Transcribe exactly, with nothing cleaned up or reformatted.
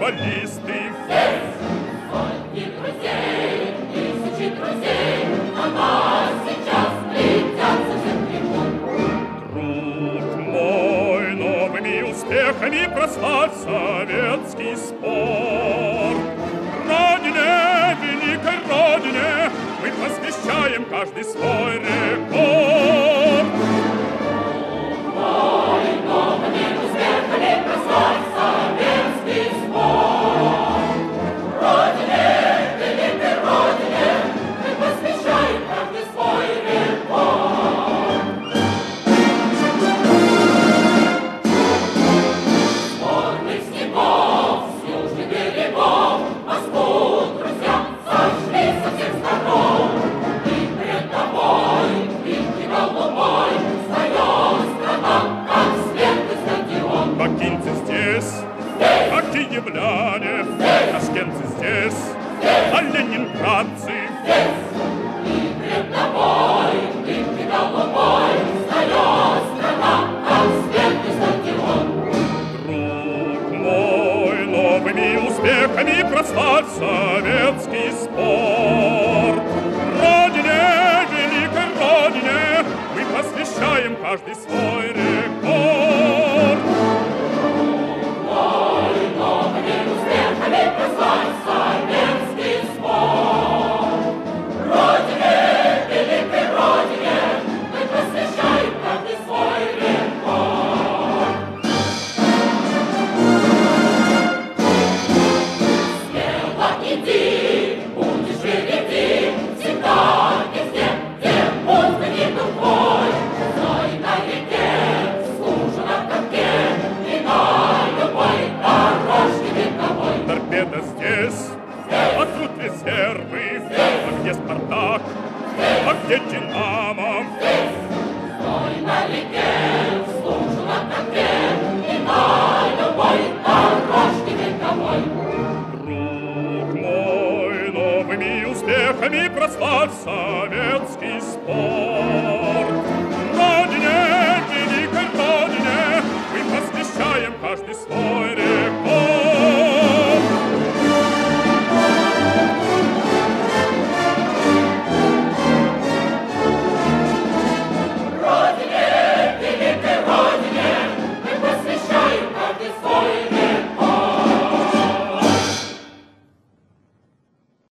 футболисты. Здесь сотни друзей, тысячи друзей, на нас сейчас летят со всех трибун. Друг мой, новыми успехами прославь советский спорт. Родине, великой Родине, мы посвящаем каждый свой рекорд. Друг мой, новыми успехами прославь советский спорт. Родине, великой Родине, мы посвящаем каждый свой рекорд. Сборных снегов, с южных берегов, Москву, друзья, сошли со всех сторон. И пред тобой, крики голубой, встает страна, как светлый стадион. Бакинцы здесь, Здесь, а киевляне, Здесь. ташкентцы здесь, Здесь. а ленинградцы. здесь, и пред тобой, крики голубой, встает страна, как светлый стадион. Друг мой, новыми успехами прославь советский спорт. Родине, великой Родине, мы посвящаем каждый свой рекорд. Ой, новыми успехами прославь советский спорт. Родине, великой Родине, мы посвящаем каждый свой рекорд. Смело иди, будешь впереди, всегда, везде, где путь гибнет твой. Знай на реке, служа на катке, и на любой дорожке вековой. Торпеда здесь, а тут резервы. А где Спартак, а где Динамо? Стой на реке, служа на катке, и на любой дорожке вековой. Друг мой, новыми успехами прославь советский спорт.